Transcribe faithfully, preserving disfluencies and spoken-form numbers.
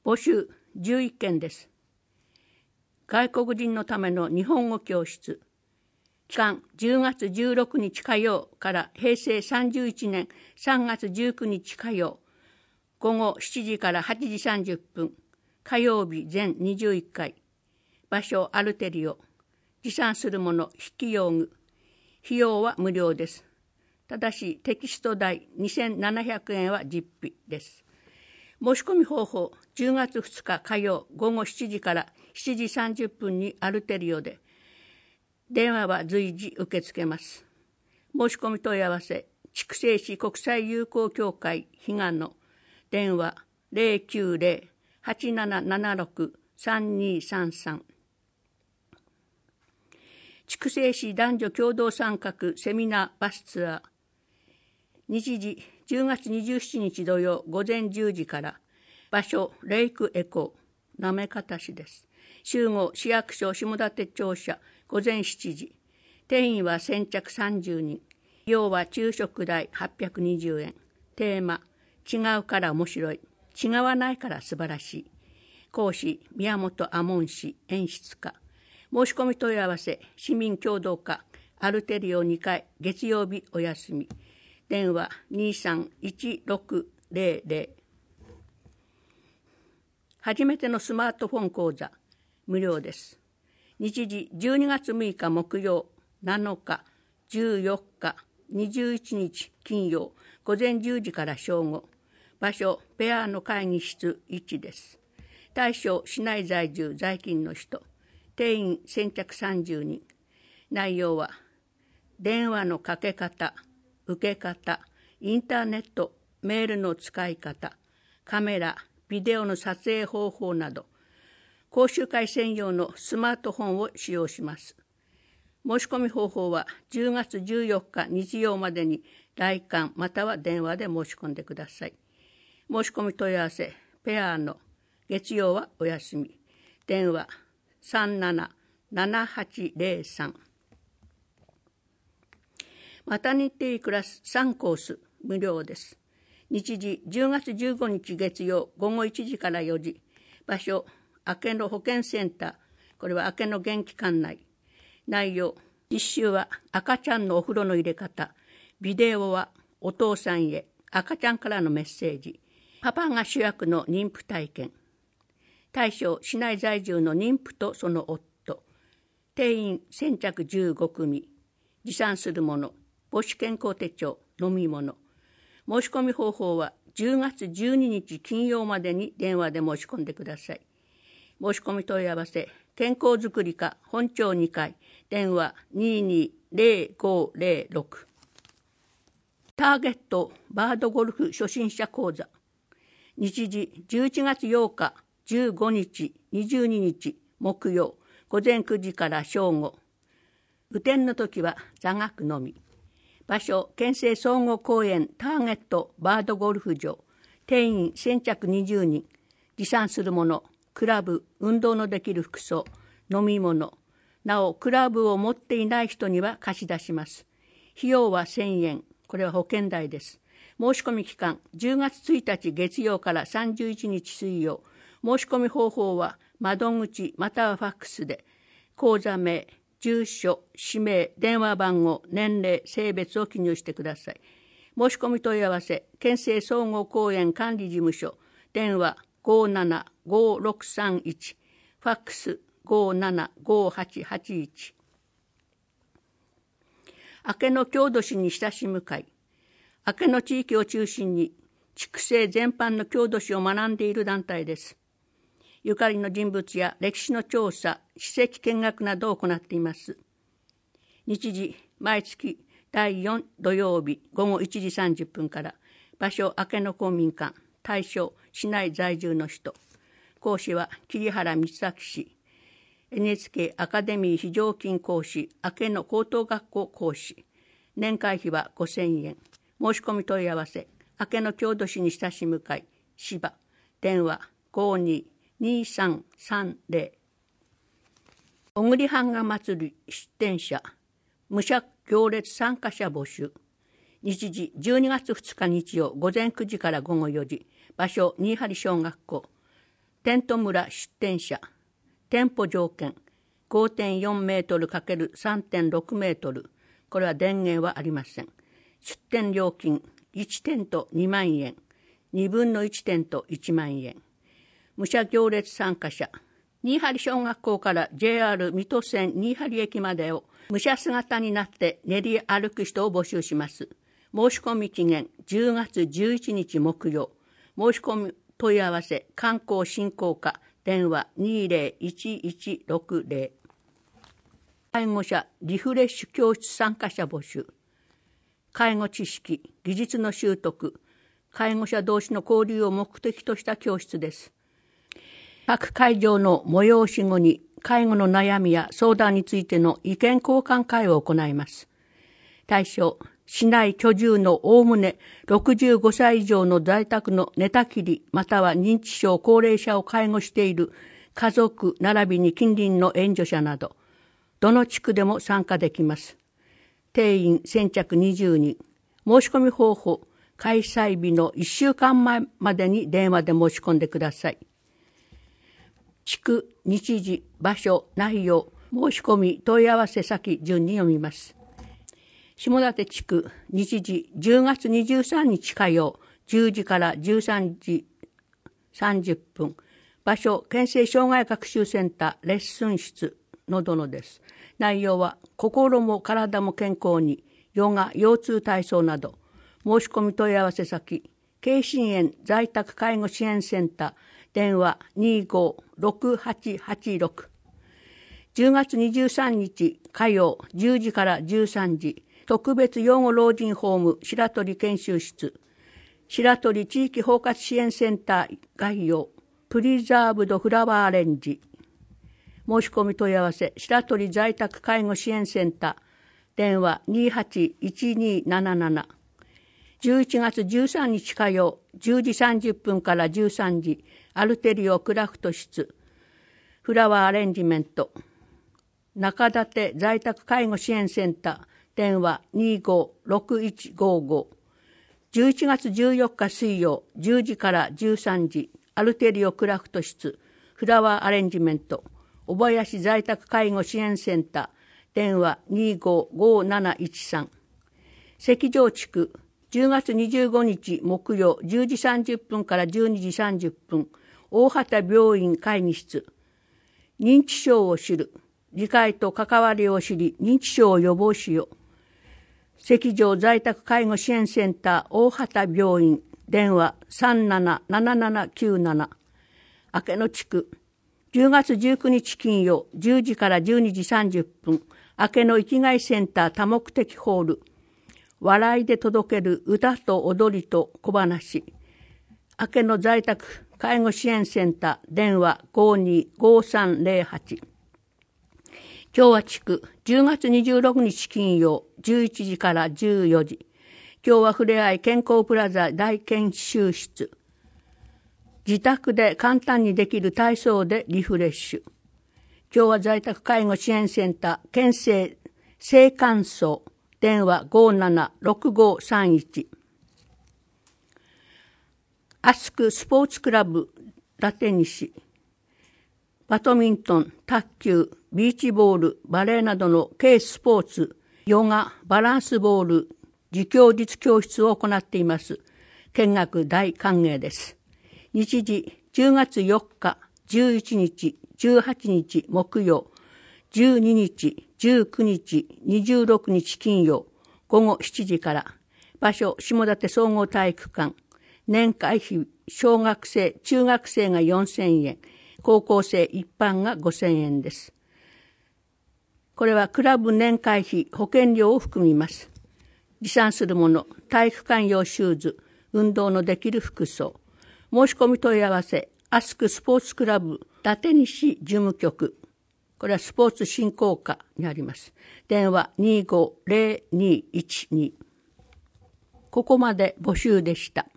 募集じゅういっけんです。外国人のための日本語教室。期間じゅうがつじゅうろくにち火曜からへいせいさんじゅういちねんさんがつじゅうくにち火曜。午後しちじからはちじさんじゅっぷん。火曜日全にじゅういっかい。場所アルテリオ。持参するもの筆記用具。費用は無料です。ただしテキスト代にせんななひゃくえんは実費です。申し込み方法、じゅうがつふつか火曜午後しちじからしちじさんじゅっぷんにアルテリオで、電話は随時受け付けます。申し込み問い合わせ、筑西市国際友好協会彼岸の電話 ゼロきゅうゼロ はちななななろく さんにさんさん。筑西市男女共同参画セミナーバスツアー。日時じゅうがつにじゅうしちにち土曜午前じゅうじから。場所レイクエコー行方市です。集合市役所下館庁舎午前しちじ。定員は先着さんじゅうにん。要は昼食代はっぴゃくにじゅうえん。テーマ違うから面白い、違わないから素晴らしい。講師宮本亞門氏演出家。申し込み問い合わせ市民協同課アルテリオにかい月曜日お休み。電話にさんいちろくゼロゼロ。初めてのスマートフォン講座無料です。日時じゅうにがつむいか木曜、なのか、じゅうよっか、にじゅういちにち金曜午前じゅうじから正午。場所ペアの会議室いちです。対象市内在住在勤の人。定員先着さんじゅうにん。内容は電話のかけ方、受け方、インターネット、メールの使い方、カメラ、ビデオの撮影方法など、講習会専用のスマートフォンを使用します。申し込み方法はじゅうがつじゅうよっか日曜までに来館または電話で申し込んでください。申し込み問い合わせ、ペアの月曜はお休み。電話さんななななはちゼロさん。マタニティクラスさんコース無料です。日時じゅうがつじゅうごにち月曜午後いちじからよじ。場所明けの保健センター。これは明けの元気館内。内容実習は赤ちゃんのお風呂の入れ方。ビデオはお父さんへ赤ちゃんからのメッセージ。パパが主役の妊婦体験。対象市内在住の妊婦とその夫。定員先着じゅうごくみ。持参するもの母子健康手帳、飲み物。申し込み方法はじゅうがつじゅうににち金曜までに電話で申し込んでください。申し込み問い合わせ健康づくり課本庁にかい電話ににゼロごゼロろく。ターゲットバードゴルフ初心者講座。日時じゅういちがつようかじゅうごにちにじゅうににち木曜午前くじから正午。雨天の時は座学のみ。場所県政総合公園ターゲットバードゴルフ場。定員先着にじゅうにん。持参するものクラブ、運動のできる服装、飲み物。なおクラブを持っていない人には貸し出します。費用はせんえん。これは保険代です。申し込み期間じゅうがつついたち月曜からさんじゅういちにち水曜。申し込み方法は窓口またはファックスで口座名、住所、氏名、電話番号、年齢、性別を記入してください。申し込み問い合わせ県政総合公園管理事務所。電話ごーななごーろくさんいち。ファックスごーななごーはちはちいち。明けの郷土史に親しむ会。明けの地域を中心に筑西全般の郷土史を学んでいる団体です。ゆかりの人物や歴史の調査、史跡見学などを行っています。日時毎月だいよん土曜日午後いちじさんじゅっぷんから。場所明けの公民館。対象市内在住の人。講師は桐原光明氏。エヌエイチケー アカデミー非常勤講師明けの高等学校講師。年会費はごせんえん。申し込み問い合わせ明けの郷土史に親しむ会芝。電話ごーにーにーさんさんゼロ。小栗版画祭り出展者武者行列参加者募集。日時じゅうにがつふつか日曜午前くじから午後よじ。場所新針小学校。 テント村出店者、店舗条件、ごてんよんメートル×さんてんろくメートル、これは電源はありません。出店料金、いちテントにまんえん、にぶんのいちテントいちまんえん。武者行列参加者、新張小学校から ジェイアール 水戸線新張駅までを武者姿になって練り歩く人を募集します。申し込み期限じゅうがつじゅういちにち木曜。申し込み問い合わせ観光振興課電話にゼロいちいちろくゼロ。介護者リフレッシュ教室参加者募集。介護知識、技術の習得、介護者同士の交流を目的とした教室です。各会場の催し後に介護の悩みや相談についての意見交換会を行います。対象、市内居住のおおむねろくじゅうごさい以上の在宅の寝たきりまたは認知症高齢者を介護している家族並びに近隣の援助者など、どの地区でも参加できます。定員先着にじゅうにん。申し込み方法、開催日のいっしゅうかんまえまでに電話で申し込んでください。地区、日時、場所、内容、申し込み、問い合わせ先順に読みます。下館地区、日時、じゅうがつにじゅうさんにち火曜、じゅうじからじゅうさんじさんじゅっぷん。場所、県政障害学習センター、レッスン室、のどのです。内容は、心も体も健康に、ヨガ、腰痛体操など、申し込み問い合わせ先、慶心園在宅介護支援センター、電話にごーろくはちはちろく。じゅうがつにじゅうさんにち火曜じゅうじからじゅうさんじ、特別養護老人ホーム白鳥研修室、白鳥地域包括支援センター概要、プリザーブドフラワーアレンジ。申し込み問い合わせ、白鳥在宅介護支援センター、電話にはちいちになななな。じゅういちがつじゅうさんにち火曜じゅうじさんじゅっぷんからじゅうさんじ、アルテリオクラフト室、フラワーアレンジメント、中館在宅介護支援センター、電話にごーろくいちごご。じゅういちがつじゅうよっか水曜じゅうじからじゅうさんじ、アルテリオクラフト室、フラワーアレンジメント、小林在宅介護支援センター、電話にごーごーなないちさん。関城地区、じゅうがつにじゅうごにち木曜じゅうじさんじゅっぷんからじゅうにじさんじゅっぷん、大畑病院会議室。認知症を知る。理解と関わりを知り、認知症を予防しよう。関城在宅介護支援センター大畑病院。電話さんななななななきゅうなな。明野地区。じゅうがつじゅうくにち金曜じゅうじからじゅうにじさんじゅっぷん。明野生きがいセンター多目的ホール。笑いで届ける歌と踊りと小話。明野在宅介護支援センター電話ごーにーごーさんゼロはち。共和地区じゅうがつにじゅうろくにち金曜じゅういちじからじゅうよじ。共和ふれあい健康プラザ大研修室。自宅で簡単にできる体操でリフレッシュ。共和在宅介護支援センター県政性感想。電話ごーななろくごさんいち。アスクスポーツクラブラテ西。バドミントン、卓球、ビーチボール、バレーなどの軽スポーツ、ヨガ、バランスボール、自供実教室を行っています。見学大歓迎です。日時じゅうがつよっか、じゅういちにち、じゅうはちにち木曜、じゅうににち、じゅうくにち、にじゅうろくにち金曜、ごごしちじから。場所、下館総合体育館。年会費、小学生、中学生がよんせんえん、高校生一般がごせんえんです。これはクラブ年会費、保険料を含みます。持参するもの、体育館用シューズ、運動のできる服装。申し込み問い合わせ、アスクスポーツクラブ、伊達西事務局。これはスポーツ振興課にあります。電話にごゼロにいちに。ここまで募集でした。